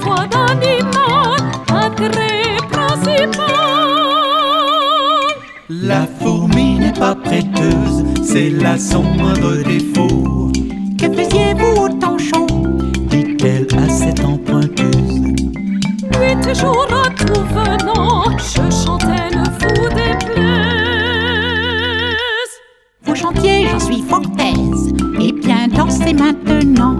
foi d'animal, intérêt principal. La fourmi n'est pas prêteuse, c'est là son moindre défaut. Que faisiez-vous au temps chaud? Dit-elle à cette emprunteuse. Puis toujours à tout venant, je chantais ne vous déplaise. Vous chantiez, j'en suis fort aise. Eh bien, dansez maintenant.